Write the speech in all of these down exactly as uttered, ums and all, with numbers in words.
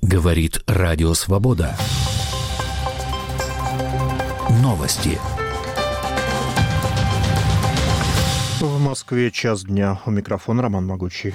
Говорит Радио Свобода. Новости. В Москве час дня. У микрофона Роман Могучий.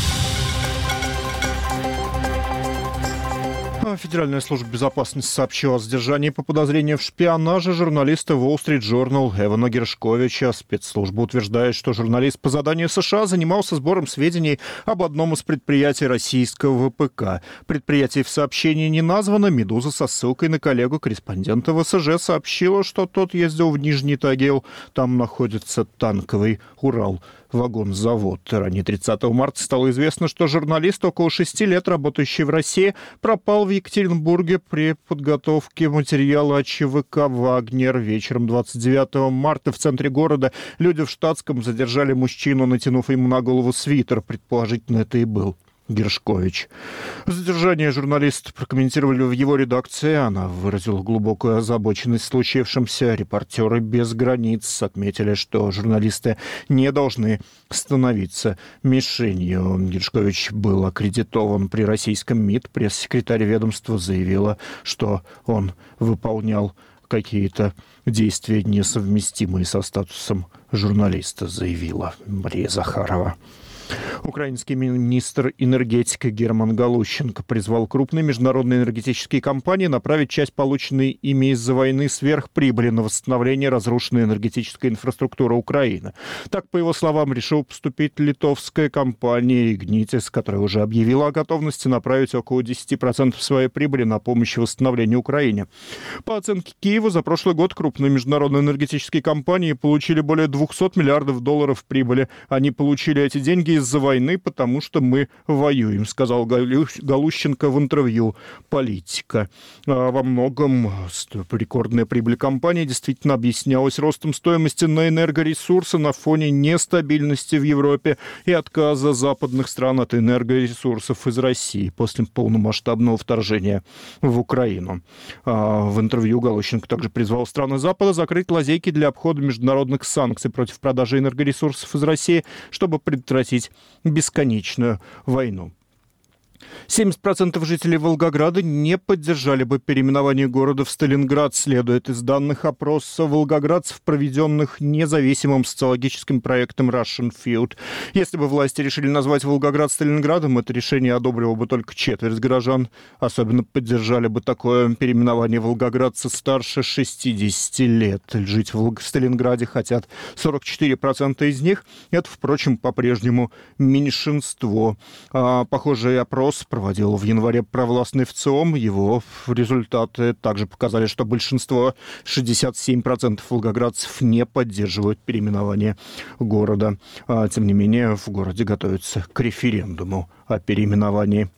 Федеральная служба безопасности сообщила о задержании по подозрению в шпионаже журналиста Wall Street Journal Эвана Гершковича. Спецслужба утверждает, что журналист по заданию США занимался сбором сведений об одном из предприятий российского ВПК. Предприятие в сообщении не названо. «Медуза» со ссылкой на коллегу-корреспондента ВСЖ сообщила, что тот ездил в Нижний Тагил. Там находится танковый «Урал». Вагонзавод. Ранее тридцатого марта стало известно, что журналист, около шести лет работающий в России, пропал в Екатеринбурге при подготовке материала о ЧВК «Вагнер». Вечером двадцать девятого марта в центре города люди в штатском задержали мужчину, натянув ему на голову свитер. Предположительно, это и был Гершкович. Задержание журналиста прокомментировали в его редакции. Она выразила глубокую озабоченность случившимся. Репортеры без границ отметили, что журналисты не должны становиться мишенью. Гершкович был аккредитован при российском МИД. Пресс-секретарь ведомства заявила, что он выполнял какие-то действия, несовместимые со статусом журналиста, заявила Мария Захарова. Украинский министр энергетики Герман Галущенко призвал крупные международные энергетические компании направить часть полученной ими из-за войны сверхприбыли на восстановление разрушенной энергетической инфраструктуры Украины. Так, по его словам, решил поступить литовская компания «Игнитис», которая уже объявила о готовности направить около десять процентов своей прибыли на помощь и восстановление Украине. По оценке Киева, за прошлый год крупные международные энергетические компании получили более двухсот миллиардов долларов прибыли. Они получили эти деньги из-за войны, потому что мы воюем, сказал Галущенко в интервью «Политика». А во многом рекордная прибыль компании действительно объяснялась ростом стоимости на энергоресурсы на фоне нестабильности в Европе и отказа западных стран от энергоресурсов из России после полномасштабного вторжения в Украину. А в интервью Галущенко также призвал страны Запада закрыть лазейки для обхода международных санкций против продажи энергоресурсов из России, чтобы предотвратить бесконечную войну. семьдесят процентов жителей Волгограда не поддержали бы переименование города в Сталинград, следует из данных опроса волгоградцев, проведенных независимым социологическим проектом Russian Field. Если бы власти решили назвать Волгоград Сталинградом, это решение одобрило бы только четверть горожан. Особенно поддержали бы такое переименование волгоградцы старше шестидесяти лет. Жить в Сталинграде хотят сорок четыре процента из них. Это, впрочем, по-прежнему меньшинство. А, похожий опрос проводил в январе провластный ВЦИОМ. Его результаты также показали, что большинство, шестьдесят семь процентов волгоградцев, не поддерживают переименование города. А, тем не менее, в городе готовятся к референдуму о переименовании.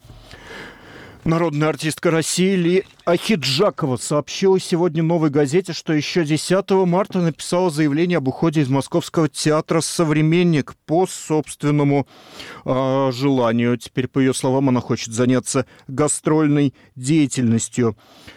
Народная артистка России Ли Ахеджакова сообщила сегодня «Новой газете», что еще десятого марта написала заявление об уходе из Московского театра «Современник» по собственному э, желанию. Теперь, по ее словам, она хочет заняться гастрольной деятельностью.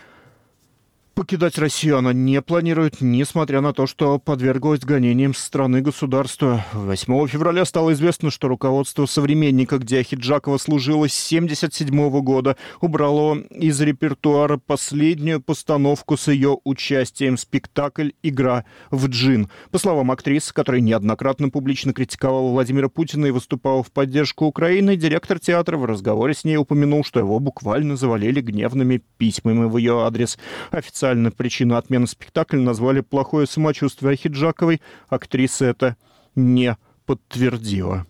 Покидать Россию она не планирует, несмотря на то, что подверглась гонениям со стороны государства. восьмого февраля стало известно, что руководство «Современника», где Ахеджакова служила с семьдесят седьмого года, убрало из репертуара последнюю постановку с ее участием, спектакль «Игра в джин». По словам актрисы, которая неоднократно публично критиковала Владимира Путина и выступала в поддержку Украины, директор театра в разговоре с ней упомянул, что его буквально завалили гневными письмами в ее адрес. Официально причину отмены спектакля назвали плохое самочувствие Ахеджаковой. Актриса это не подтвердила.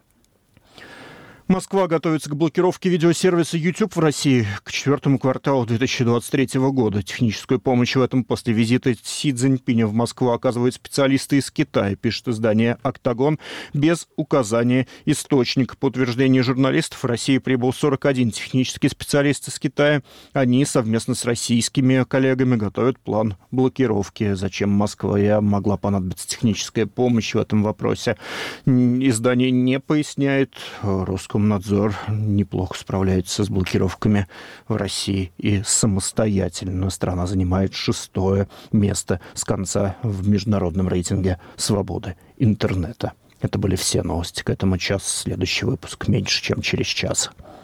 Москва готовится к блокировке видеосервиса YouTube в России к четвертому кварталу две тысячи двадцать третьего года. Техническую помощь в этом после визита Си Цзиньпиня в Москву оказывают специалисты из Китая, пишет издание «Октагон», без указания источника. По утверждению журналистов, в Россию прибыл сорок один технический специалист из Китая. Они совместно с российскими коллегами готовят план блокировки. Зачем Москве могла понадобиться техническая помощь в этом вопросе, издание не поясняет. Роскомнадзор неплохо справляется с блокировками в России и самостоятельно. Страна занимает шестое место с конца в международном рейтинге свободы интернета. Это были все новости к этому часу. Следующий выпуск меньше, чем через час.